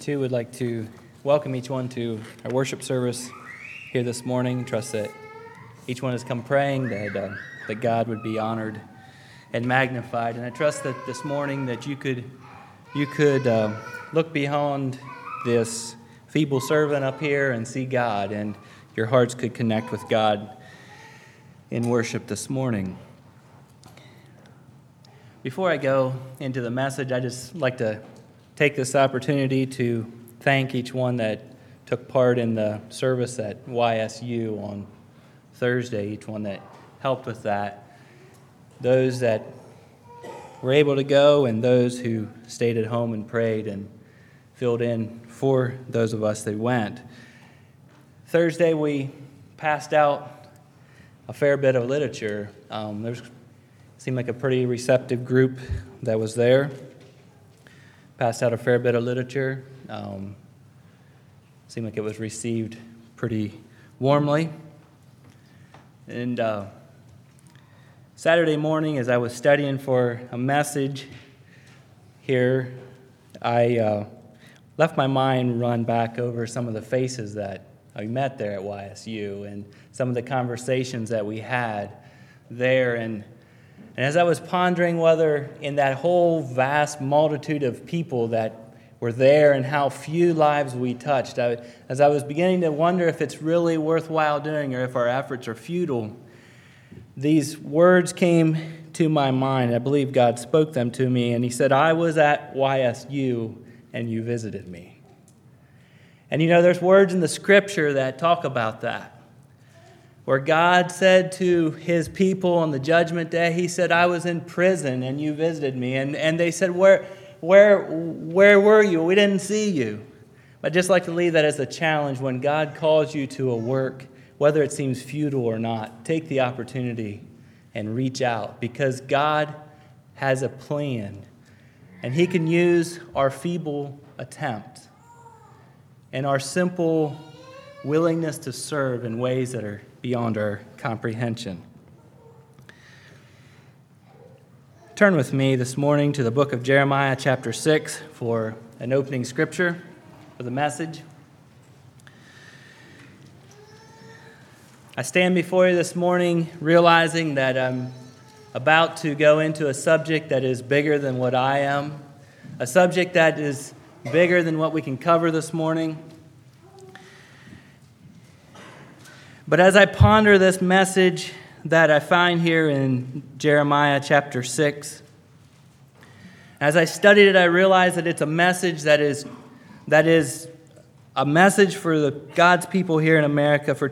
too would like to welcome each one to our worship service here this morning. Trust that each one has come praying that God would be honored and magnified. And I trust that this morning that you could look beyond this feeble servant up here and see God, and your hearts could connect with God in worship this morning. Before I go into the message, I just like to take this opportunity to thank each one that took part in the service at YSU on Thursday, each one that helped with that, those that were able to go and those who stayed at home and prayed and filled in for those of us that went. Thursday we passed out a fair bit of literature. Seemed like a pretty receptive group that was there. Passed out a fair bit of literature. Seemed like it was received pretty warmly. And Saturday morning, as I was studying for a message here, I left my mind run back over some of the faces that I met there at YSU and some of the conversations that we had there. And as I was pondering whether in that whole vast multitude of people that were there and how few lives we touched, as I was beginning to wonder if it's really worthwhile doing or if our efforts are futile, these words came to my mind. I believe God spoke them to me, and He said, "I was at YSU and you visited me." And there's words in the Scripture that talk about that. Where God said to His people on the judgment day, He said, "I was in prison and you visited me." And they said, where were you? We didn't see you. I'd just like to leave that as a challenge. When God calls you to a work, whether it seems futile or not, take the opportunity and reach out, because God has a plan. And He can use our feeble attempt and our simple willingness to serve in ways that are beyond our comprehension. Turn with me this morning to the book of Jeremiah, chapter 6, for an opening scripture for the message. I stand before you this morning realizing that I'm about to go into a subject that is bigger than what I am, a subject that is bigger than what we can cover this morning. But as I ponder this message that I find here in Jeremiah chapter 6, as I studied it, I realized that it's a message that is a message for God's people here in America for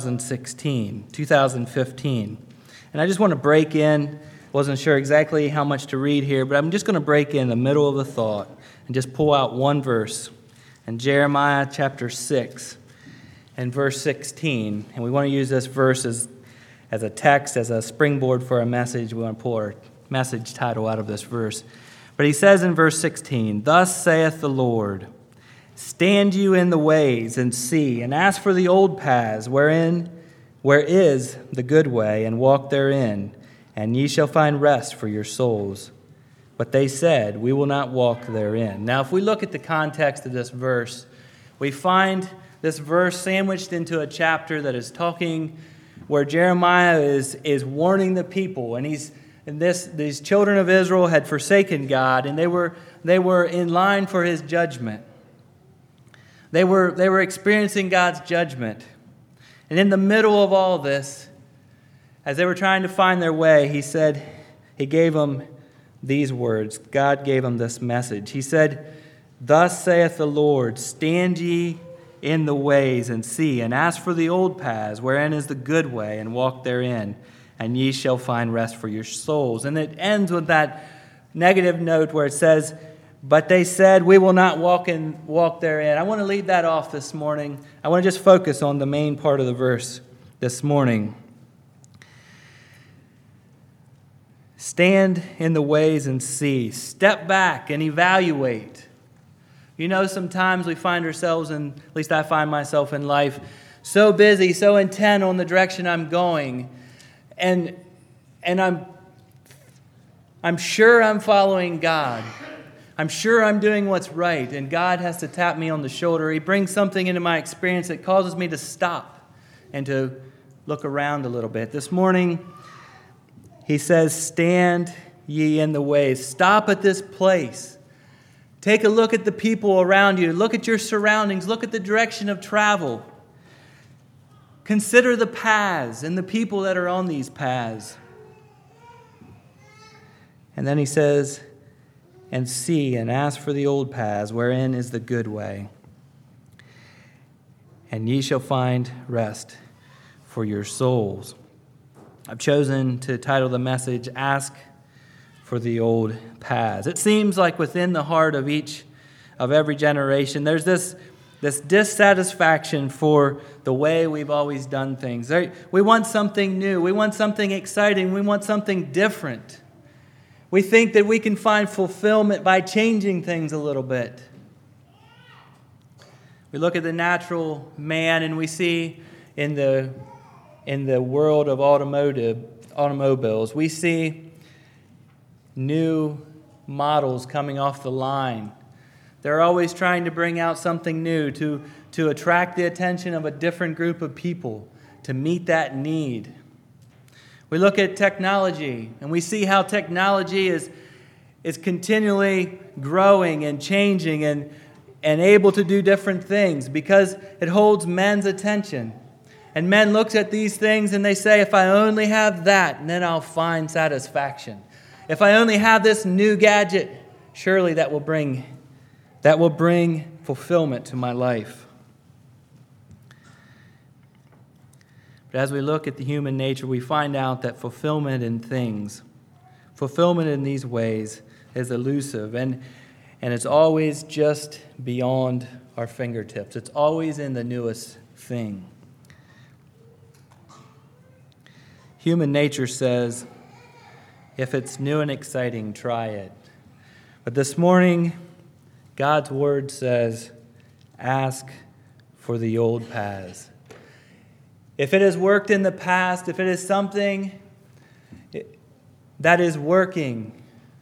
2015. And I just want to break in. Wasn't sure exactly how much to read here, but I'm just going to break in the middle of the thought and just pull out one verse in Jeremiah chapter 6. And verse 16, and we want to use this verse as a text, as a springboard for our message. We want to pull our message title out of this verse. But he says in verse 16, "Thus saith the Lord, stand you in the ways and see, and ask for the old paths where is the good way, and walk therein, and ye shall find rest for your souls. But they said, we will not walk therein." Now, if we look at the context of this verse, we find this verse sandwiched into a chapter that is talking where Jeremiah is warning the people, and these children of Israel had forsaken God, and they were in line for His judgment. They were experiencing God's judgment, and in the middle of all this, as they were trying to find their way, He gave them these words. God gave them this message. He said, "Thus saith the Lord, stand ye in the ways and see, and ask for the old paths, wherein is the good way, and walk therein, and ye shall find rest for your souls." And it ends with that negative note where it says, "But they said, we will not walk therein." I want to leave that off this morning. I want to just focus on the main part of the verse this morning. Stand in the ways and see. Step back and evaluate. Sometimes we find ourselves, and at least I find myself in life, so busy, so intent on the direction I'm going, and I'm sure I'm following God, I'm sure I'm doing what's right, and God has to tap me on the shoulder. He brings something into my experience that causes me to stop and to look around a little bit. This morning, he says, stand ye in the way. Stop at this place. Take a look at the people around you. Look at your surroundings. Look at the direction of travel. Consider the paths and the people that are on these paths. And then he says, and see and ask for the old paths, wherein is the good way. And ye shall find rest for your souls. I've chosen to title the message, Ask for the Old Paths. It seems like within the heart of every generation, there's this dissatisfaction for the way we've always done things. We want something new. We want something exciting. We want something different. We think that we can find fulfillment by changing things a little bit. We look at the natural man and we see in the world of automobiles, we see new models coming off the line. They're always trying to bring out something new to attract the attention of a different group of people, to meet that need. We look at technology, and we see how technology is continually growing and changing and able to do different things because it holds men's attention. And men look at these things and they say, if I only have that, then I'll find satisfaction. If I only have this new gadget, surely that will bring fulfillment to my life. But as we look at the human nature, we find out that fulfillment in things, fulfillment in these ways is elusive, and it's always just beyond our fingertips. It's always in the newest thing. Human nature says, if it's new and exciting, try it. But this morning, God's word says, ask for the old paths. If it has worked in the past, if it is something that is working,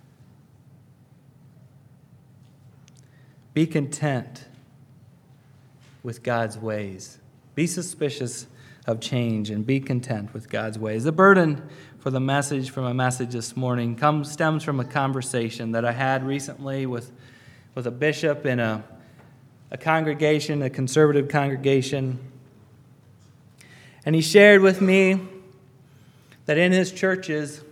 be content with God's ways. Be suspicious of change and be content with God's ways. The burden for my message this morning stems from a conversation that I had recently with a bishop in a congregation, a conservative congregation. And he shared with me that in his churches,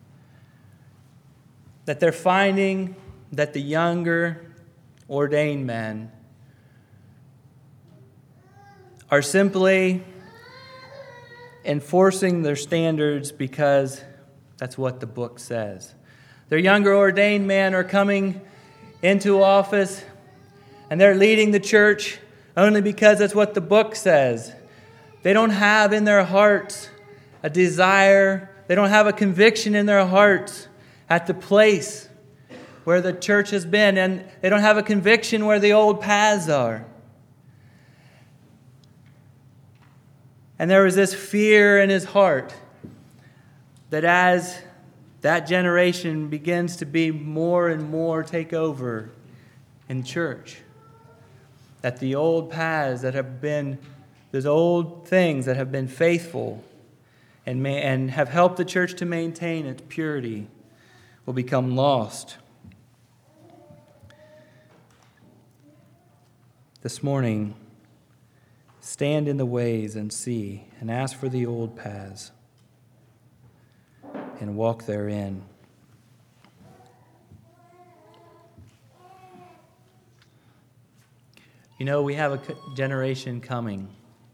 that they're finding that the younger ordained men are simply enforcing their standards because that's what the book says. Their younger ordained men are coming into office and they're leading the church only because that's what the book says. They don't have in their hearts a desire. They don't have a conviction in their hearts at the place where the church has been. And they don't have a conviction where the old paths are. And there was this fear in his heart that as that generation begins to be more and more take over in church, that the old paths that have been those old things that have been faithful and have helped the church to maintain its purity will become lost. This morning, stand in the ways and see, and ask for the old paths, and walk therein. You know, we have a generation coming.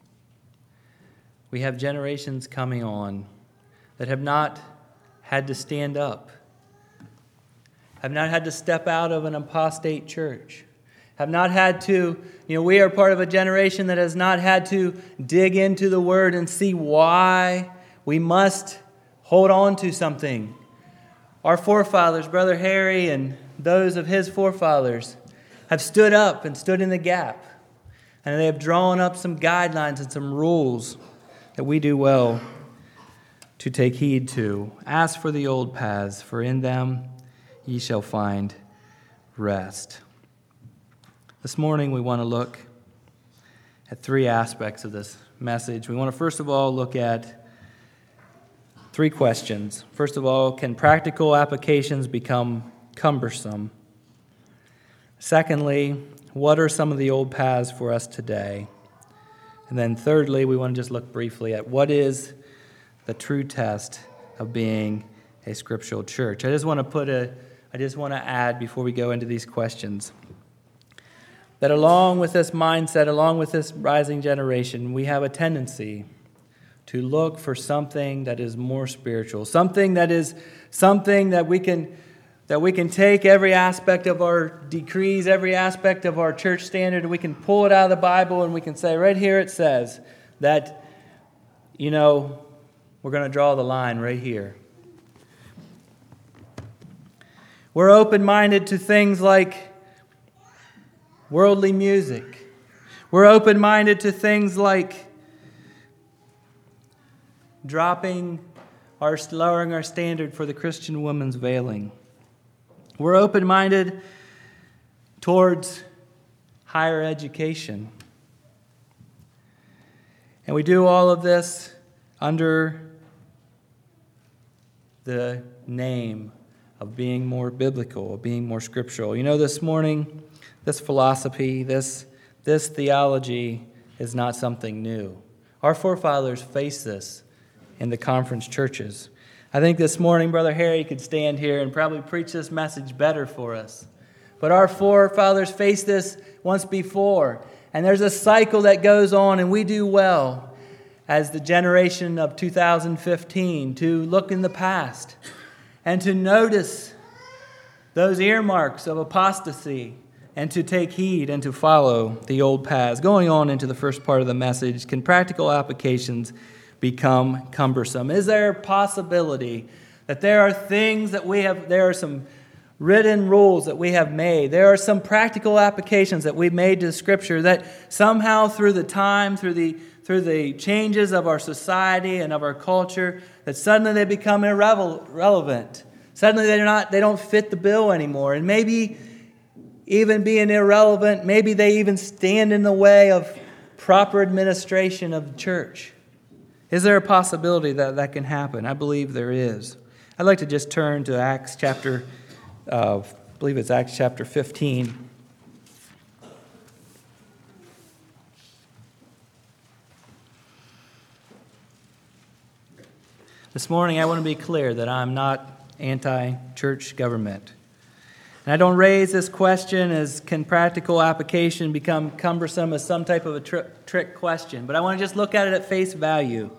We have generations coming on that have not had to stand up, have not had to step out of an apostate church, have not had to, we are part of a generation that has not had to dig into the Word and see why we must hold on to something. Our forefathers, Brother Harry and those of his forefathers, have stood up and stood in the gap, and they have drawn up some guidelines and some rules that we do well to take heed to. Ask for the old paths, for in them ye shall find rest. This morning we want to look at three aspects of this message. We want to first of all look at three questions. First of all, can practical applications become cumbersome? Secondly, what are some of the old paths for us today? And then thirdly, we want to just look briefly at what is the true test of being a scriptural church. I just want to add before we go into these questions that along with this mindset, along with this rising generation, we have a tendency to look for something that is more spiritual, something that we can take every aspect of our decrees, every aspect of our church standard, and we can pull it out of the Bible and we can say, right here it says that, we're going to draw the line right here. We're open-minded to things like worldly music. We're open-minded to things like lowering our standard for the Christian woman's veiling. We're open-minded towards higher education. And we do all of this under the name of being more biblical, of being more scriptural. This morning, this philosophy, this theology is not something new. Our forefathers faced this in the conference churches. I think this morning Brother Harry could stand here and probably preach this message better for us. But our forefathers faced this once before. And there's a cycle that goes on, and we do well as the generation of 2015 to look in the past and to notice those earmarks of apostasy and to take heed and to follow the old paths. Going on into the first part of the message, can practical applications become cumbersome? Is there a possibility that there are things that there are some written rules that we have made, there are some practical applications that we've made to Scripture that somehow through the time, through the changes of our society and of our culture, that suddenly they become irrelevant. Suddenly they don't fit the bill anymore. And maybe even being irrelevant, maybe they even stand in the way of proper administration of the church. Is there a possibility that can happen? I believe there is. I'd like to just turn to Acts chapter 15. This morning I want to be clear that I'm not anti-church government. And I don't raise this question as can practical application become cumbersome as some type of a trick question, but I want to just look at it at face value.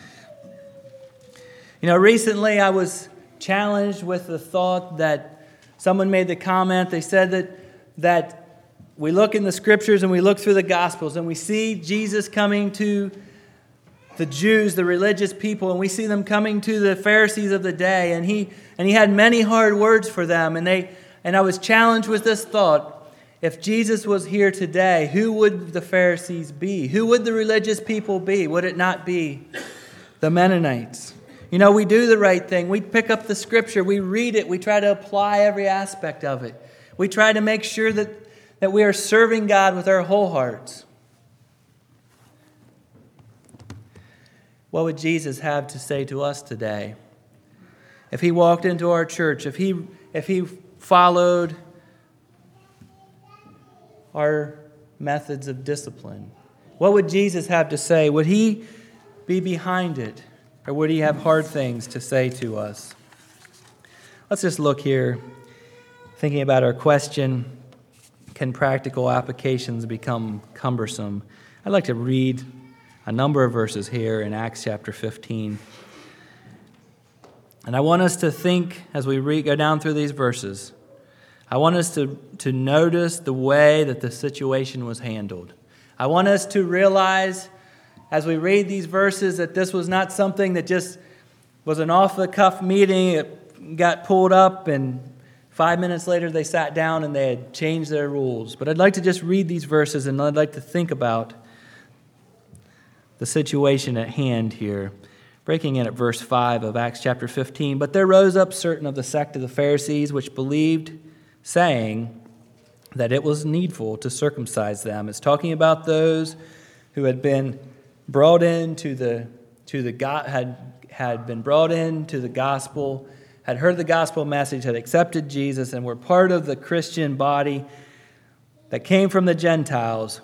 Recently I was challenged with the thought that someone made the comment, they said that we look in the Scriptures and we look through the Gospels and we see Jesus coming to the Jews, the religious people, and we see them coming to the Pharisees of the day, and he had many hard words for them, and I was challenged with this thought: if Jesus was here today, who would the Pharisees be? Who would the religious people be? Would it not be the Mennonites? We do the right thing. We pick up the Scripture, we read it, we try to apply every aspect of it. We try to make sure that we are serving God with our whole hearts. What would Jesus have to say to us today? If he walked into our church, if he followed our methods of discipline, what would Jesus have to say? Would he be behind it, or would he have hard things to say to us? Let's just look here, thinking about our question, can practical applications become cumbersome? I'd like to read a number of verses here in Acts chapter 15. And I want us to think, as we go down through these verses, I want us to notice the way that the situation was handled. I want us to realize, as we read these verses, that this was not something that just was an off-the-cuff meeting. It got pulled up, and 5 minutes later they sat down and they had changed their rules. But I'd like to just read these verses, and I'd like to think about the situation at hand here. Breaking in at verse 5 of Acts chapter 15. But there rose up certain of the sect of the Pharisees which believed, saying, that it was needful to circumcise them. It's talking about those who had been brought into had been brought into the gospel, had heard the gospel message, had accepted Jesus, and were part of the Christian body that came from the Gentiles.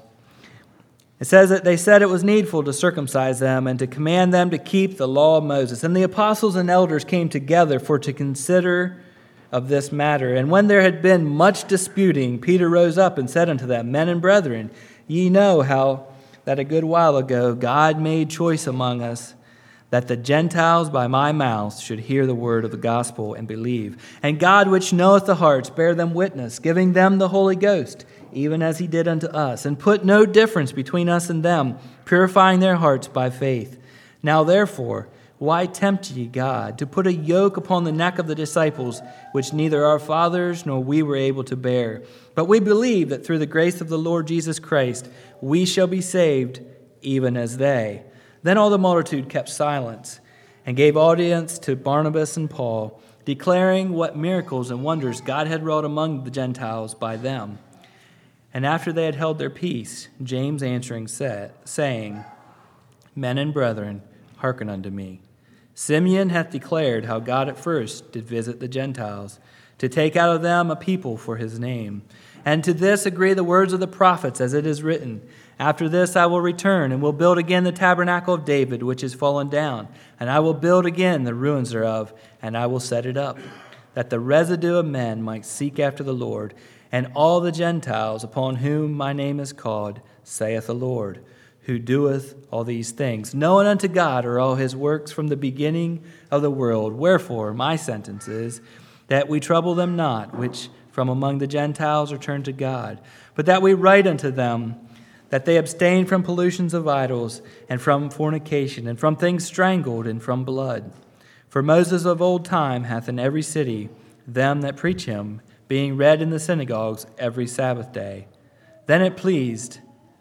It says that they said it was needful to circumcise them and to command them to keep the law of Moses. And the apostles and elders came together for to consider of this matter. And when there had been much disputing, Peter rose up and said unto them, Men and brethren, ye know how that a good while ago God made choice among us, that the Gentiles by my mouth should hear the word of the gospel and believe. And God, which knoweth the hearts, bear them witness, giving them the Holy Ghost, even as he did unto us, and put no difference between us and them, purifying their hearts by faith. Now therefore, why tempt ye God to put a yoke upon the neck of the disciples, which neither our fathers nor we were able to bear? But we believe that through the grace of the Lord Jesus Christ, we shall be saved, even as they. Then all the multitude kept silence, and gave audience to Barnabas and Paul, declaring what miracles and wonders God had wrought among the Gentiles by them. And after they had held their peace, James answering said, saying, Men and brethren, hearken unto me. Simeon hath declared how God at first did visit the Gentiles, to take out of them a people for his name. And to this agree the words of the prophets, as it is written, After this I will return, and will build again the tabernacle of David, which is fallen down. And I will build again the ruins thereof, and I will set it up, that the residue of men might seek after the Lord, and all the Gentiles upon whom my name is called, saith the Lord, who doeth all these things. Known unto God are all his works from the beginning of the world. Wherefore my sentence is, that we trouble them not, which from among the Gentiles are turned to God, but that we write unto them, that they abstain from pollutions of idols, and from fornication, and from things strangled, and from blood. For Moses of old time hath in every city them that preach him, being read in the synagogues every Sabbath day. Then pleased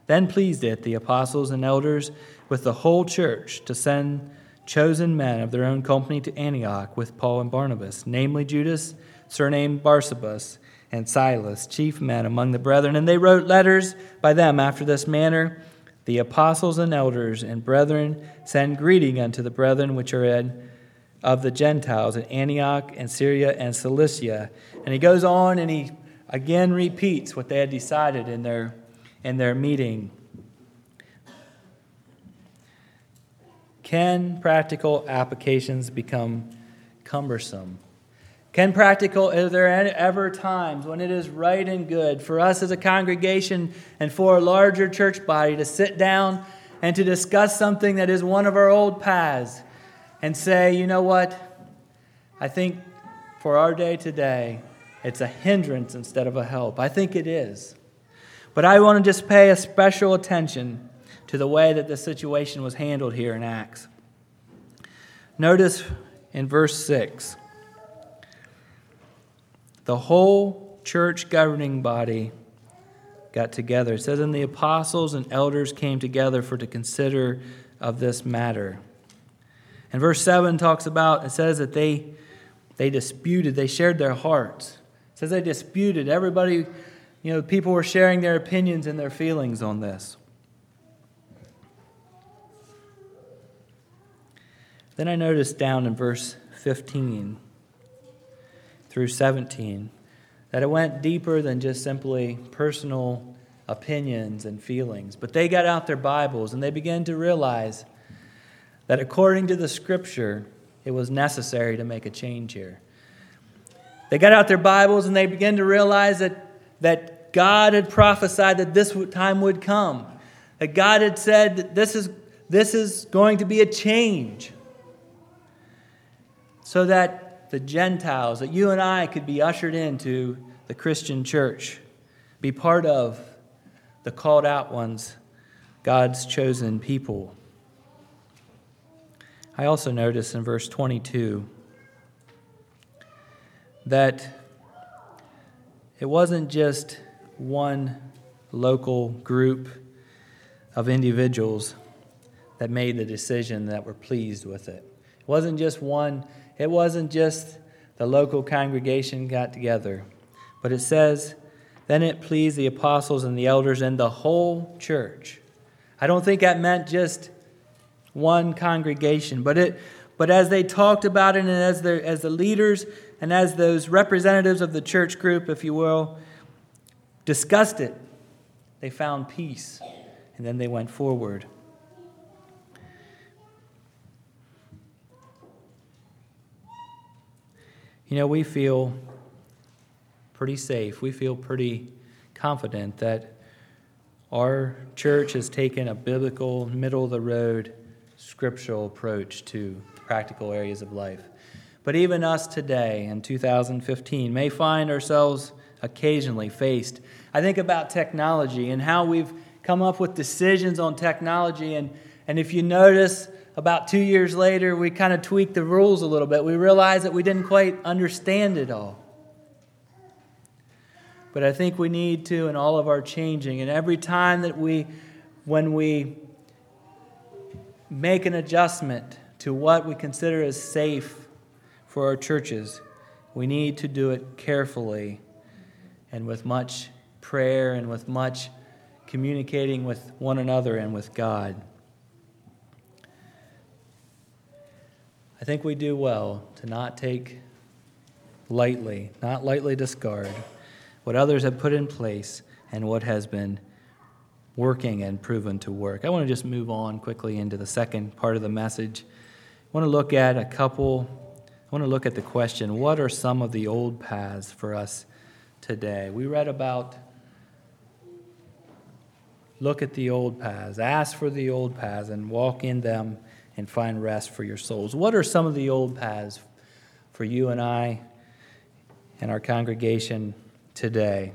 it the apostles and elders with the whole church to send chosen men of their own company to Antioch with Paul and Barnabas, namely Judas, surnamed Barsabas, and Silas, chief men among the brethren. And they wrote letters by them after this manner. The apostles and elders and brethren send greeting unto the brethren which are of the Gentiles in Antioch and Syria and Cilicia. And he goes on and he again repeats what they had decided in their meeting. Can practical applications become cumbersome? Are there ever times when it is right and good for us as a congregation and for a larger church body to sit down and to discuss something that is one of our old paths and say, you know what, I think for our day today, it's a hindrance instead of a help. I think it is. But I want to just pay a special attention to the way that this situation was handled here in Acts. Notice in verse 6, the whole church governing body got together. It says, and the apostles and elders came together for to consider of this matter. And verse 7 talks about, it says that they disputed, they shared their hearts. It says they disputed. Everybody, people were sharing their opinions and their feelings on this. Then I noticed down in verse 15 through 17 that it went deeper than just simply personal opinions and feelings. But they got out their Bibles and they began to realize that according to the Scripture, it was necessary to make a change here. They got out their Bibles and they began to realize that God had prophesied that this time would come. That God had said that this is going to be a change. So that the Gentiles, that you and I could be ushered into the Christian church, be part of the called out ones, God's chosen people. I also notice in verse 22 that it wasn't just one local group of individuals that made the decision that were pleased with it. It wasn't just the local congregation got together, but it says Then it pleased the apostles and the elders and the whole church. I don't think that meant just one congregation, but as they talked about it, and as the leaders and as those representatives of the church group, if you will, discussed it, they found peace, and then they went forward. We feel pretty safe. We feel pretty confident that our church has taken a biblical, middle-of-the-road, scriptural approach to practical areas of life. But even us today, in 2015, may find ourselves occasionally faced. I think about technology and how we've come up with decisions on technology, and if you notice, about 2 years later, we kind of tweaked the rules a little bit. We realized that we didn't quite understand it all. But I think we need to in all of our changing. And every time that when we make an adjustment to what we consider as safe for our churches, we need to do it carefully and with much prayer and with much communicating with one another and with God. I think we do well to not lightly discard what others have put in place and what has been working and proven to work. I want to just move on quickly into the second part of the message. I want to look at the question, what are some of the old paths for us today? We read about, look at the old paths, ask for the old paths, and walk in them and find rest for your souls. What are some of the old paths for you and I and our congregation today?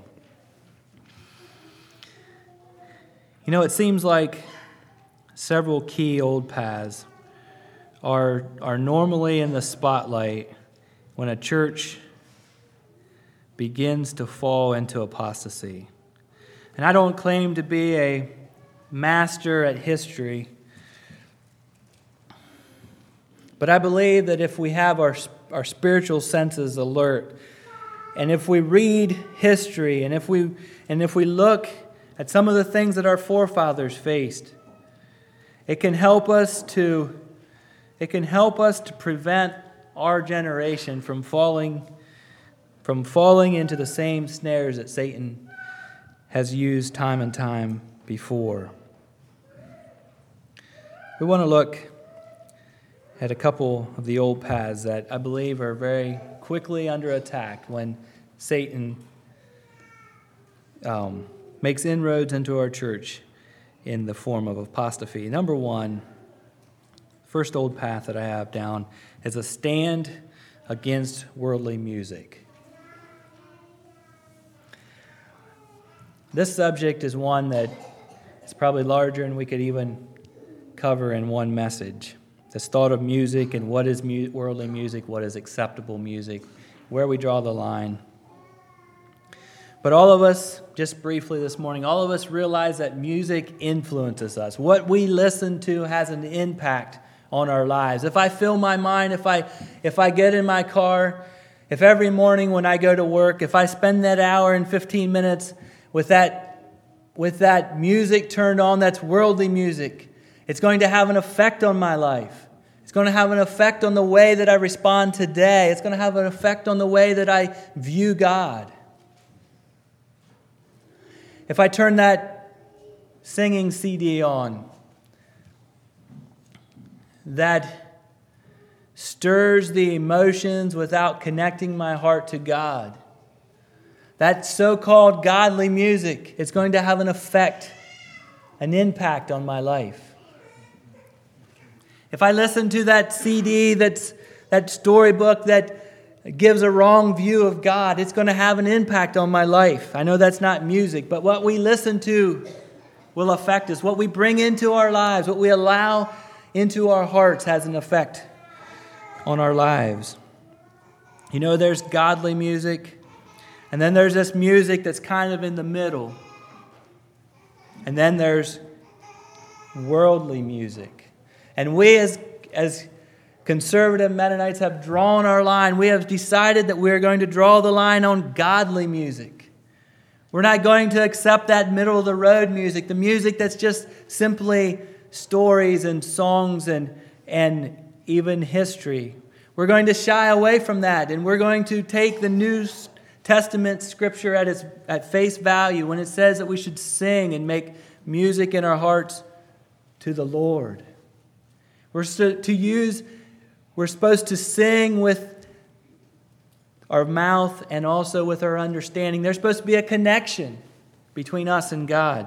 It seems like several key old paths are normally in the spotlight when a church begins to fall into apostasy. And I don't claim to be a master at history, but I believe that if we have our spiritual senses alert, and if we read history, and if we look at some of the things that our forefathers faced, it can help us to prevent our generation from falling into the same snares that Satan has used time and time before. We want to look at a couple of the old paths that I believe are very quickly under attack when Satan makes inroads into our church in the form of apostasy. Number one, first old path that I have down is a stand against worldly music. This subject is one that is probably larger than we could even cover in one message. This thought of music and what is worldly music, what is acceptable music, where we draw the line. But all of us, just briefly this morning, all of us realize that music influences us. What we listen to has an impact on our lives. If I fill my mind, if I get in my car, if every morning when I go to work, if I spend that hour and 15 minutes with that music turned on, that's worldly music, it's going to have an effect on my life. It's going to have an effect on the way that I respond today. It's going to have an effect on the way that I view God. If I turn that singing CD on, that stirs the emotions without connecting my heart to God, that so-called godly music is going to have an effect, an impact on my life. If I listen to that CD, that storybook that gives a wrong view of God, it's going to have an impact on my life. I know that's not music, but what we listen to will affect us. What we bring into our lives, what we allow into our hearts has an effect on our lives. There's godly music, and then there's this music that's kind of in the middle. And then there's worldly music. And we as conservative Mennonites have drawn our line. We have decided that we are going to draw the line on godly music. We're not going to accept that middle-of-the-road music, the music that's just simply stories and songs and even history. We're going to shy away from that, and we're going to take the New Testament Scripture at face value when it says that we should sing and make music in our hearts to the Lord. We're supposed to sing with our mouth and also with our understanding. There's supposed to be a connection between us and God.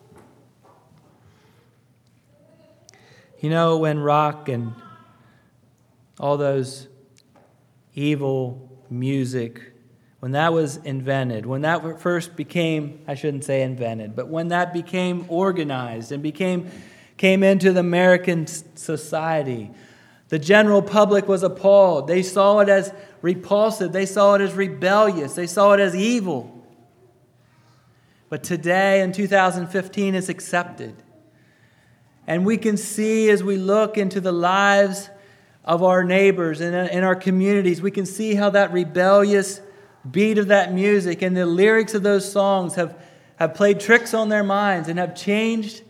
You know, when rock and all those evil music, when that was invented, when that first became, I shouldn't say invented, but when that became organized and came into the American society, the general public was appalled. They saw it as repulsive. They saw it as rebellious. They saw it as evil. But today, in 2015, it's accepted. And we can see as we look into the lives of our neighbors and in our communities, we can see how that rebellious beat of that music and the lyrics of those songs have played tricks on their minds and have changed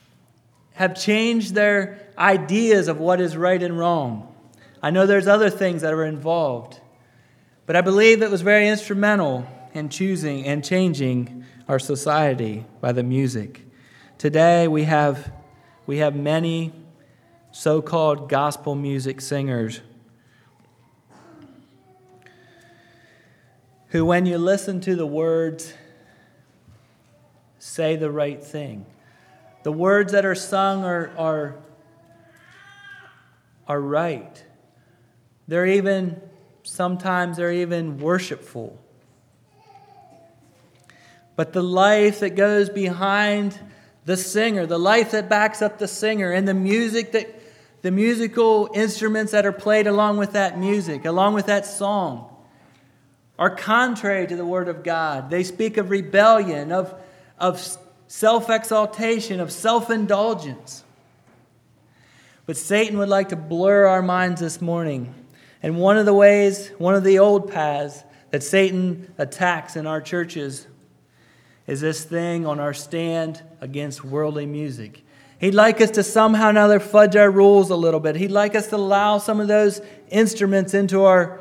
their ideas of what is right and wrong. I know there's other things that are involved, but I believe it was very instrumental in choosing and changing our society by the music. Today we have many so-called gospel music singers who, when you listen to the words, say the right thing. The words that are sung are right. Sometimes they're even worshipful. But the life that goes behind the singer, the life that backs up the singer, and the musical instruments that are played along with that music, along with that song, are contrary to the Word of God. They speak of rebellion, of self-exaltation, of self-indulgence. But Satan would like to blur our minds this morning. And one of the old paths that Satan attacks in our churches is this thing on our stand against worldly music. He'd like us to somehow or another fudge our rules a little bit. He'd like us to allow some of those instruments into our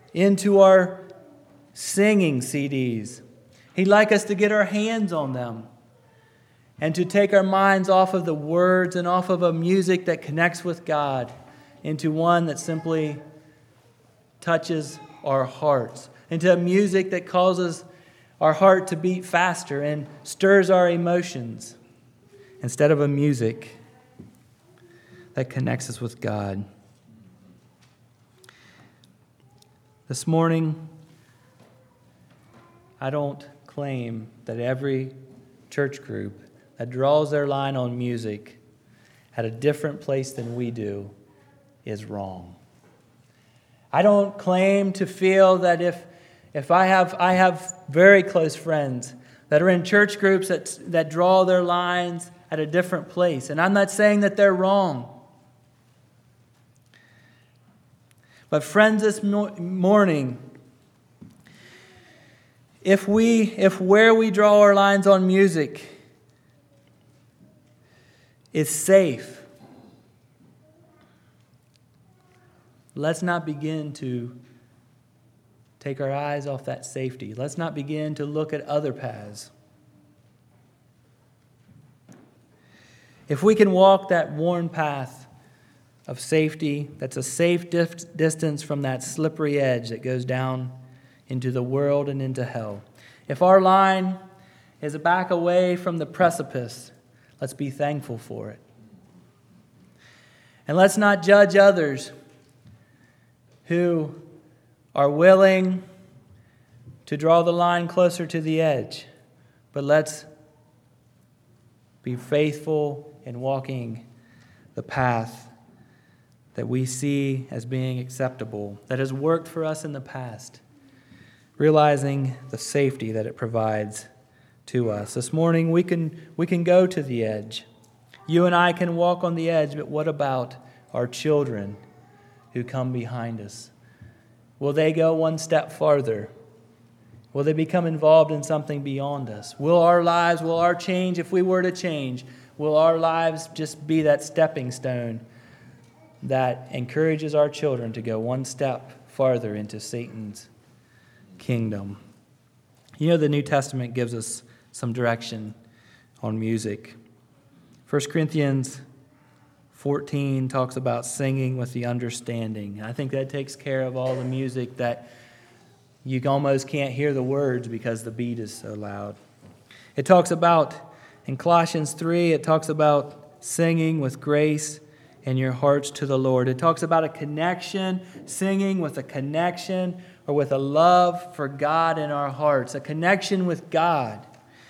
singing CDs. He'd like us to get our hands on them and to take our minds off of the words and off of a music that connects with God into one that simply touches our hearts, into a music that causes our heart to beat faster and stirs our emotions, instead of a music that connects us with God. This morning, I don't claim that every church group that draws their line on music at a different place than we do is wrong. I don't claim to feel that if I have very close friends that are in church groups that draw their lines at a different place, and I'm not saying that they're wrong. But friends, this morning, if where we draw our lines on music is safe, let's not begin to take our eyes off that safety. Let's not begin to look at other paths. If we can walk that worn path of safety, that's a safe distance from that slippery edge that goes down into the world and into hell. If our line is back away from the precipice, let's be thankful for it. And let's not judge others who are willing to draw the line closer to the edge, but let's be faithful in walking the path that we see as being acceptable, that has worked for us in the past, realizing the safety that it provides to us. This morning we can go to the edge. You and I can walk on the edge, but what about our children who come behind us? Will they go one step farther Will they become involved in something beyond us? Will our change, if we were to change, will our lives just be that stepping stone that encourages our children to go one step farther into Satan's kingdom? You know, the New Testament gives us some direction on music. 1 Corinthians 14 talks about singing with the understanding. I think that takes care of all the music that you almost can't hear the words because the beat is so loud. It talks about, in Colossians 3, it talks about singing with grace in your hearts to the Lord. It talks about a connection, singing with a connection or with a love for God in our hearts, a connection with God.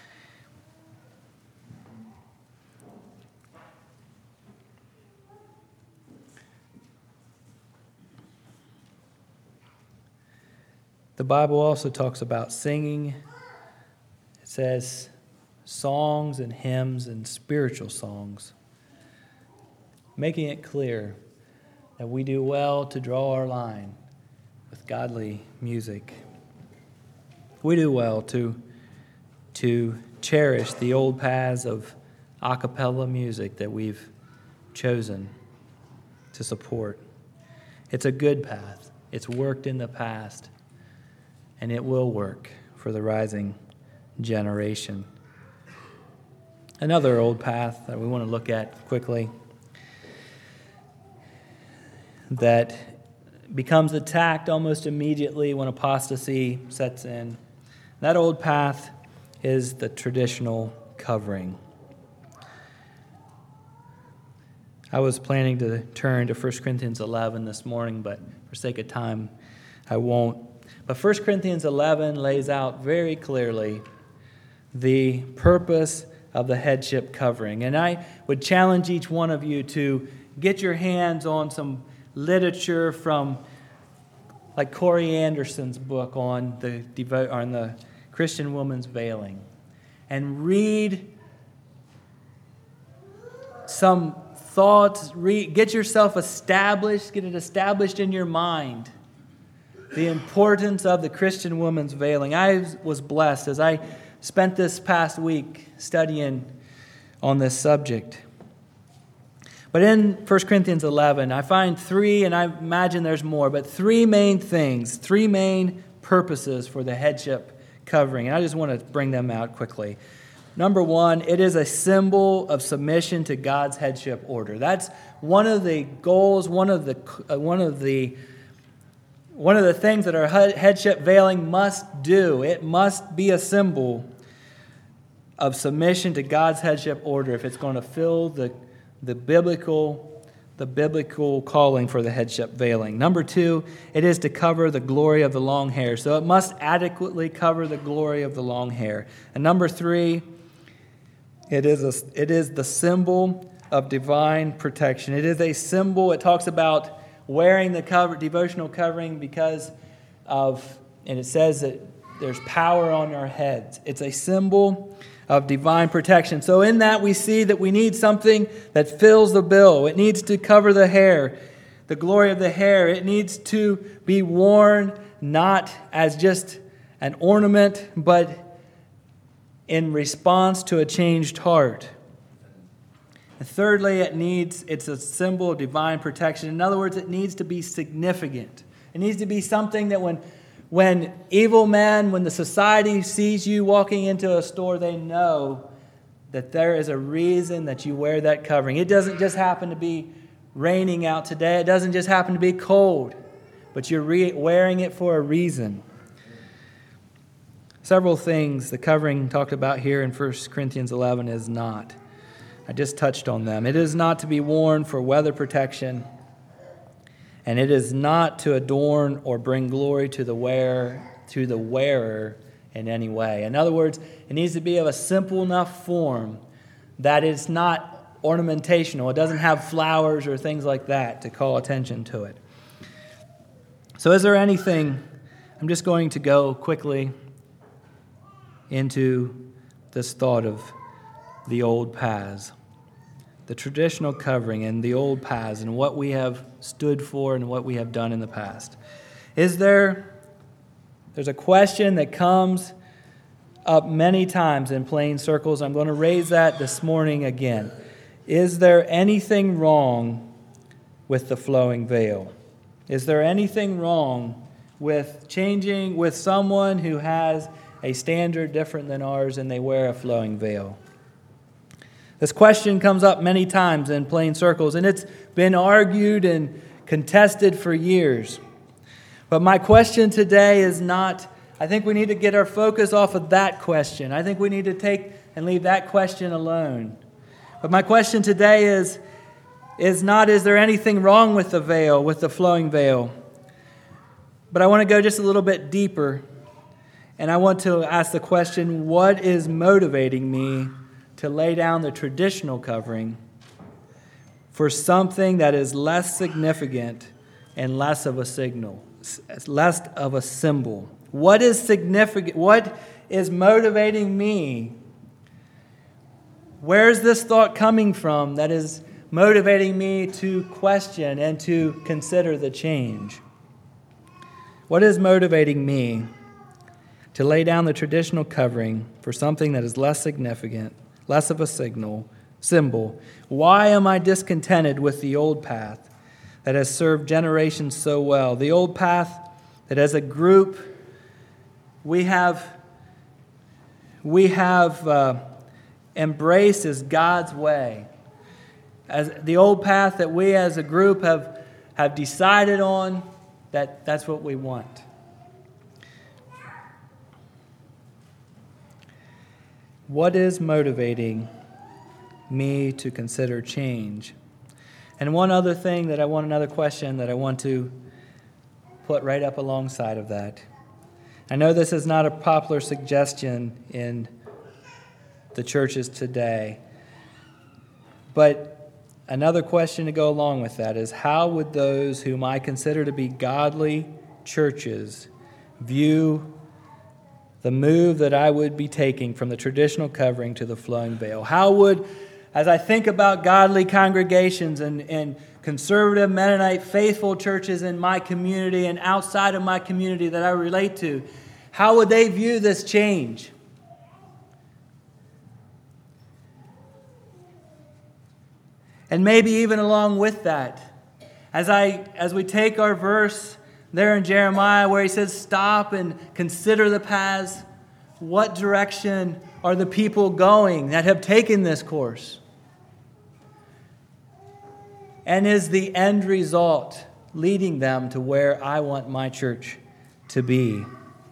The Bible also talks about singing. It says songs and hymns and spiritual songs, making it clear that we do well to draw our line with godly music. We do well to cherish the old paths of a cappella music that we've chosen to support. It's a good path. It's worked in the past, and it will work for the rising generation. Another old path that we want to look at quickly that becomes attacked almost immediately when apostasy sets in. That old path is the traditional covering. I was planning to turn to 1 Corinthians 11 this morning, but for sake of time, I won't. But 1 Corinthians 11 lays out very clearly the purpose of the headship covering. And I would challenge each one of you to get your hands on some literature from like Corey Anderson's book on the Christian woman's veiling, and read some thoughts. Get yourself established, get it established in your mind, the importance of the Christian woman's veiling. I was blessed as I spent this past week studying on this subject. But in 1 Corinthians 11, I find three, and I imagine there's more, but three main things, three main purposes for the headship covering. And I just want to bring them out quickly. Number one, it is a symbol of submission to God's headship order. That's one of the goals, one of the things that our headship veiling must do. It must be a symbol of submission to God's headship order if it's going to fill the biblical calling for the headship veiling. Number two, it is to cover the glory of the long hair. So it must adequately cover the glory of the long hair. And number three, it is the symbol of divine protection. It is a symbol. It talks about wearing the devotional covering because of, and it says that there's power on our heads. It's a symbol of divine protection. So in that we see that we need something that fills the bill. It needs to cover the hair, the glory of the hair. It needs to be worn not as just an ornament, but in response to a changed heart. And thirdly, it's a symbol of divine protection. In other words, it needs to be significant. It needs to be something that when evil men, when the society sees you walking into a store, they know that there is a reason that you wear that covering. It doesn't just happen to be raining out today. It doesn't just happen to be cold, but you're wearing it for a reason. Several things the covering talked about here in 1 Corinthians 11 is not. I just touched on them. It is not to be worn for weather protection, and it is not to adorn or bring glory to the wearer in any way. In other words, it needs to be of a simple enough form that it's not ornamentational. It doesn't have flowers or things like that to call attention to it. So is there anything, I'm just going to go quickly into this thought of the old paths, the traditional covering and the old paths and what we have stood for and what we have done in the past. Is there There's a question that comes up many times in plain circles. I'm going to raise that this morning again. Is there anything wrong with the flowing veil? Is there anything wrong with changing with someone who has a standard different than ours and they wear a flowing veil? This question comes up many times in plain circles, and it's been argued and contested for years. But my question today is not, I think we need to get our focus off of that question. I think we need to take and leave that question alone. But my question today is not, is there anything wrong with the veil, with the flowing veil? But I want to go just a little bit deeper, and I want to ask the question, what is motivating me to lay down the traditional covering for something that is less significant and less of a signal, less of a symbol? What is significant? What is motivating me? Where is this thought coming from that is motivating me to question and to consider the change? What is motivating me to lay down the traditional covering for something that is less significant, less of a symbol? Why am I discontented with the old path that has served generations so well? The old path that as a group we have embraced as God's way. As the old path that we as a group have decided on, that's what we want. What is motivating me to consider change? And another question that I want to put right up alongside of that. I know this is not a popular suggestion in the churches today, but another question to go along with that is, how would those whom I consider to be godly churches view the move that I would be taking from the traditional covering to the flowing veil? How would, as I think about godly congregations and conservative Mennonite faithful churches in my community and outside of my community that I relate to, how would they view this change? And maybe even along with that, as we take our verse there in Jeremiah where he says, stop and consider the paths, what direction are the people going that have taken this course? And is the end result leading them to where I want my church to be?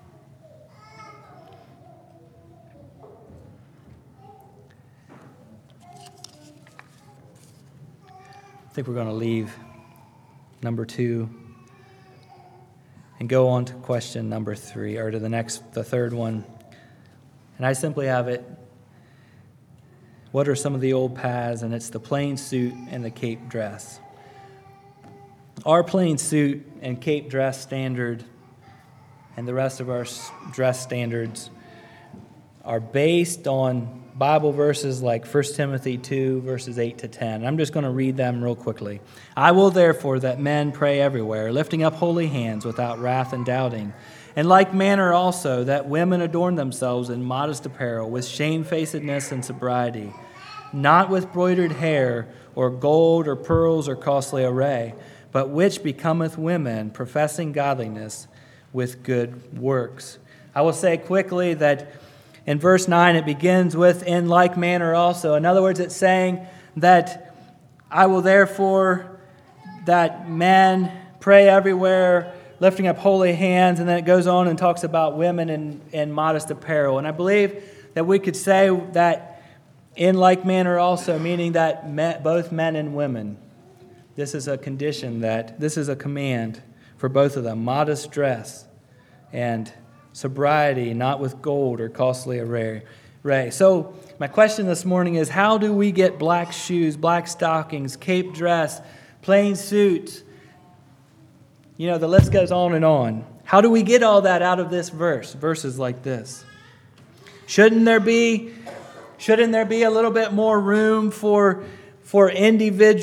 I think we're going to leave number 2 and go on to question number 3, or to the third one. And I simply have it, what are some of the old paths? And it's the plain suit and the cape dress. Our plain suit and cape dress standard and the rest of our dress standards are based on Bible verses like 1 Timothy 2, verses 8 to 10. I'm just going to read them real quickly. I will therefore that men pray everywhere, lifting up holy hands without wrath and doubting. In like manner also that women adorn themselves in modest apparel, with shamefacedness and sobriety, not with broidered hair, or gold, or pearls, or costly array, but which becometh women, professing godliness with good works. I will say quickly that in verse 9, it begins with, in like manner also. In other words, it's saying that I will therefore that men pray everywhere, lifting up holy hands, and then it goes on and talks about women in modest apparel. And I believe that we could say that in like manner also, meaning that both men and women, this is a condition, that this is a command for both of them, modest dress and sobriety, not with gold or costly array. So my question this morning is, how do we get black shoes, black stockings, cape dress, plain suits? The list goes on and on. How do we get all that out of this verses like this? Shouldn't there be a little bit more room for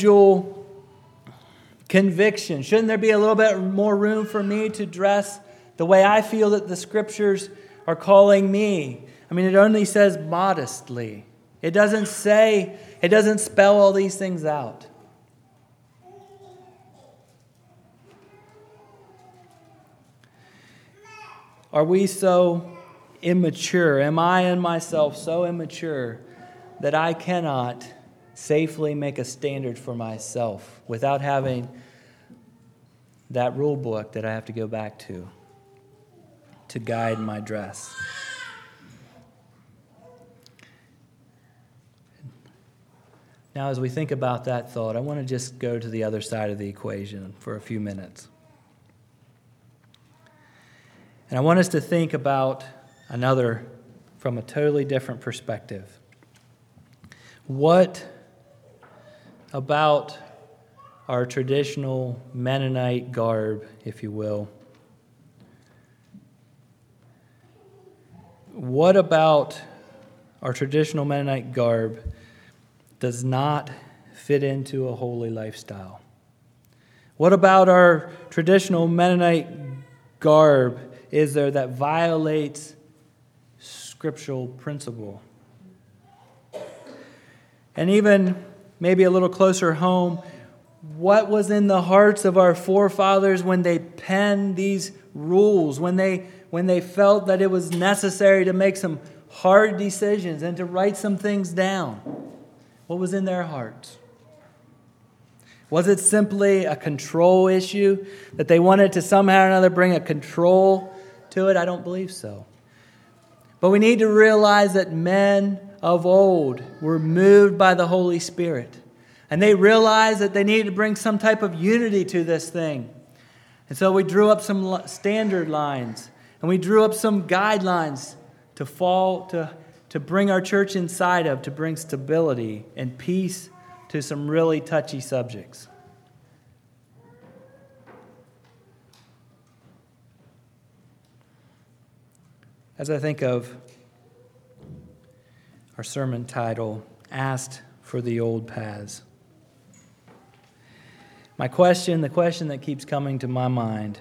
individual conviction? Shouldn't there be a little bit more room for me to dress the way I feel that the Scriptures are calling me. I mean, it only says modestly. It doesn't spell all these things out. Are we so immature? Am I in myself so immature that I cannot safely make a standard for myself without having that rule book that I have to go back to guide my dress? Now, as we think about that thought, I want to just go to the other side of the equation for a few minutes. And I want us to think about another from a totally different perspective. What about our traditional Mennonite garb, if you will? What about our traditional Mennonite garb does not fit into a holy lifestyle? What about our traditional Mennonite garb is there that violates scriptural principle? And even maybe a little closer home, what was in the hearts of our forefathers when they penned these rules, when they felt that it was necessary to make some hard decisions and to write some things down? What was in their hearts? Was it simply a control issue that they wanted to somehow or another bring a control to it? I don't believe so. But we need to realize that men of old were moved by the Holy Spirit. And they realized that they needed to bring some type of unity to this thing. And so we drew up some standard lines. And we drew up some guidelines to bring our church inside of, to bring stability and peace to some really touchy subjects. As I think of our sermon title, Asked for the Old Paths, the question that keeps coming to my mind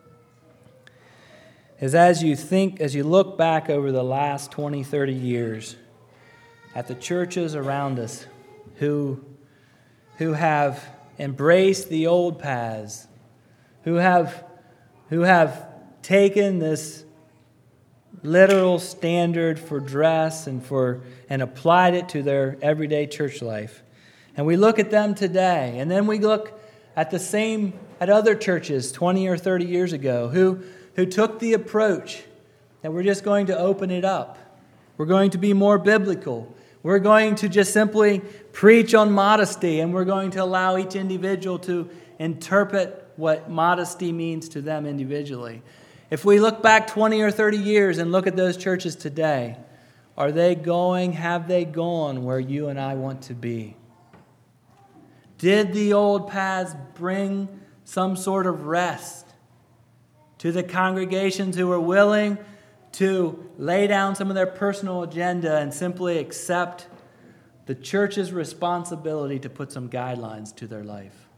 is as you look back over the last 20, 30 years at the churches around us who have embraced the old paths, who have taken this literal standard for dress and applied it to their everyday church life. And we look at them today, and then we look at other churches 20 or 30 years ago who took the approach that we're just going to open it up. We're going to be more biblical. We're going to just simply preach on modesty, and we're going to allow each individual to interpret what modesty means to them individually. If we look back 20 or 30 years and look at those churches today, have they gone where you and I want to be? Did the old paths bring some sort of rest to the congregations who were willing to lay down some of their personal agenda and simply accept the church's responsibility to put some guidelines to their life?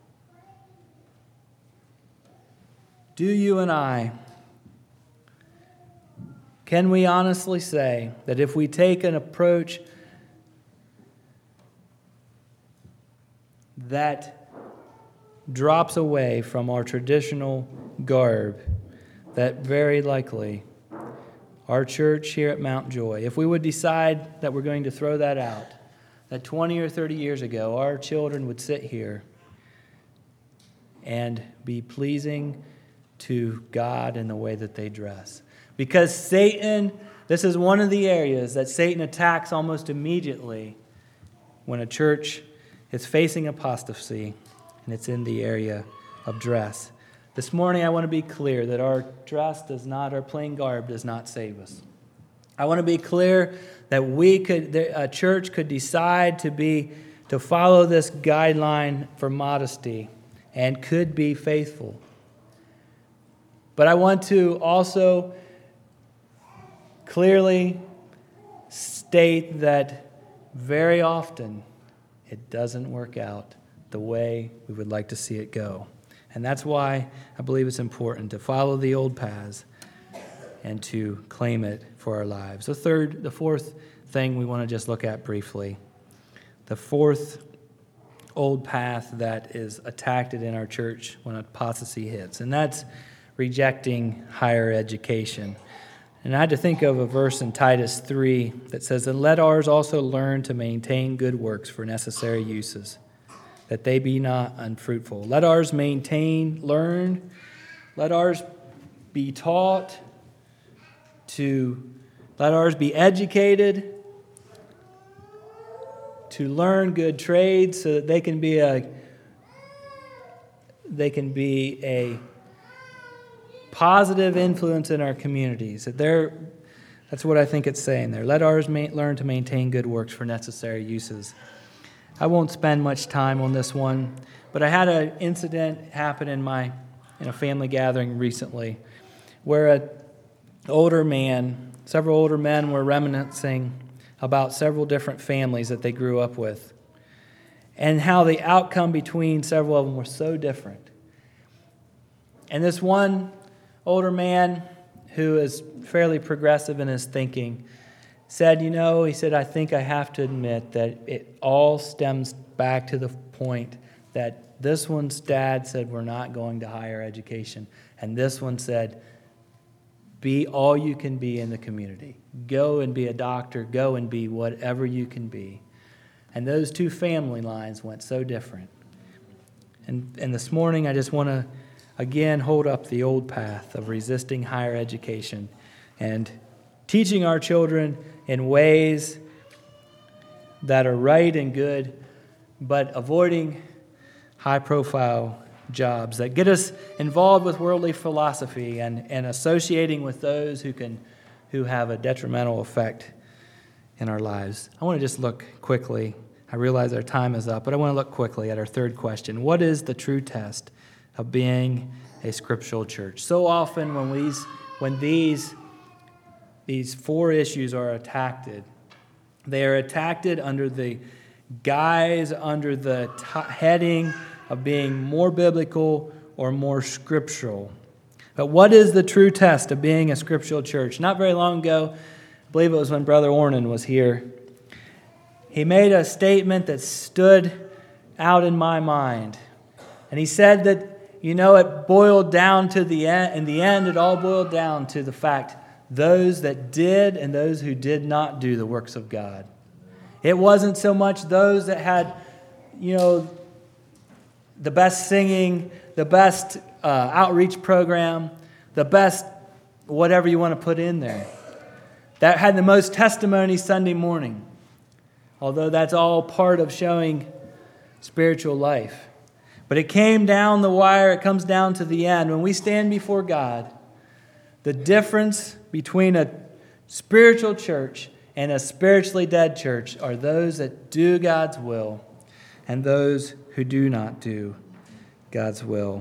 Do you and I, can we honestly say that if we take an approach that drops away from our traditional garb, that very likely our church here at Mount Joy, if we would decide that we're going to throw that out, that 20 or 30 years ago our children would sit here and be pleasing to God in the way that they dress? Because Satan, this is one of the areas that Satan attacks almost immediately when a church is facing apostasy, and it's in the area of dress. This morning I want to be clear that our dress our plain garb does not save us. I want to be clear that a church could decide to follow this guideline for modesty and could be faithful. But I want to also clearly state that very often it doesn't work out the way we would like to see it go. And that's why I believe it's important to follow the old paths and to claim it for our lives. The fourth thing we want to just look at briefly. The fourth old path that is attacked in our church when apostasy hits, and that's rejecting higher education. And I had to think of a verse in Titus 3 that says, "And let ours also learn to maintain good works for necessary uses, that they be not unfruitful." Let ours learn, let ours be taught, let ours be educated, to learn good trades so that they can be a positive influence in our communities. That's what I think it's saying there. Let ours learn to maintain good works for necessary uses. I won't spend much time on this one, but I had an incident happen in a family gathering recently where several older men were reminiscing about several different families that they grew up with and how the outcome between several of them were so different. And this one older man, who is fairly progressive in his thinking, said, he said, "I think I have to admit that it all stems back to the point that this one's dad said we're not going to higher education, and this one said, be all you can be in the community. Go and be a doctor, go and be whatever you can be." And those two family lines went so different. And this morning I just want to again hold up the old path of resisting higher education and teaching our children in ways that are right and good, but avoiding high-profile jobs that get us involved with worldly philosophy and associating with those who have a detrimental effect in our lives. I want to just look quickly. I realize our time is up, but I want to look quickly at our third question. What is the true test of being a scriptural church? So often when these four issues are attacked, they are attacked under the guise, under the heading of being more biblical or more scriptural. But what is the true test of being a scriptural church? Not very long ago, I believe it was when Brother Ornan was here, he made a statement that stood out in my mind. And he said that, it boiled down to the end. In the end, it all boiled down to the fact those that did and those who did not do the works of God. It wasn't so much those that had, the best singing, the best outreach program, the best whatever you want to put in there, that had the most testimony Sunday morning, although that's all part of showing spiritual life. But it came down the wire, it comes down to the end. When we stand before God, the difference between a spiritual church and a spiritually dead church are those that do God's will and those who do not do God's will.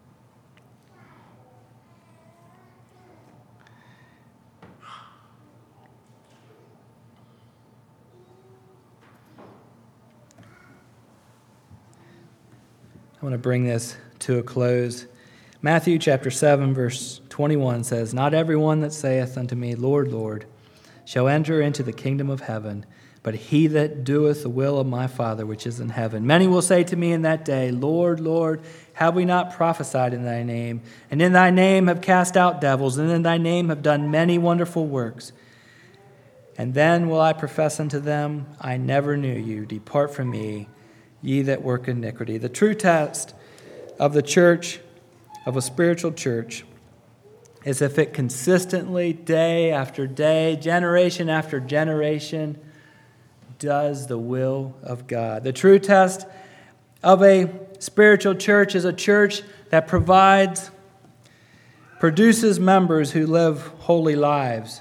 I want to bring this to a close. Matthew chapter 7, verse 21 says, "Not everyone that saith unto me, Lord, Lord, shall enter into the kingdom of heaven, but he that doeth the will of my Father which is in heaven. Many will say to me in that day, Lord, Lord, have we not prophesied in thy name? And in thy name have cast out devils, and in thy name have done many wonderful works. And then will I profess unto them, I never knew you. Depart from me, ye that work iniquity." The true test of the church, of a spiritual church, is if it consistently, day after day, generation after generation, does the will of God. The true test of a spiritual church is a church that produces members who live holy lives.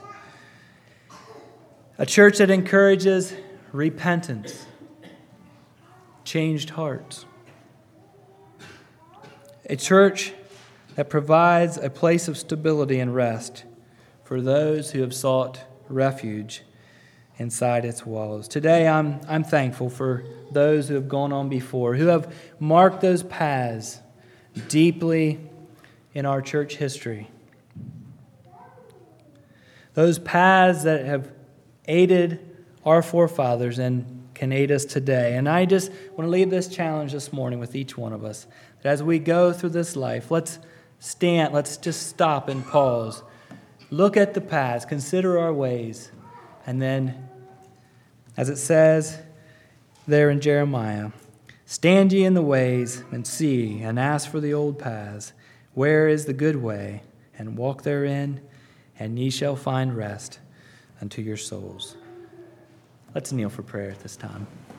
A church that encourages repentance, changed hearts. A church that provides a place of stability and rest for those who have sought refuge inside its walls. Today, I'm thankful for those who have gone on before, who have marked those paths deeply in our church history. those paths that have aided our forefathers and can aid us today. And I just want to leave this challenge this morning with each one of us, that as we go through this life, let's just stop and pause, look at the paths, consider our ways, and then, as it says there in Jeremiah, stand ye in the ways, and see, and ask for the old paths, where is the good way, and walk therein, and ye shall find rest unto your souls. Let's kneel for prayer at this time.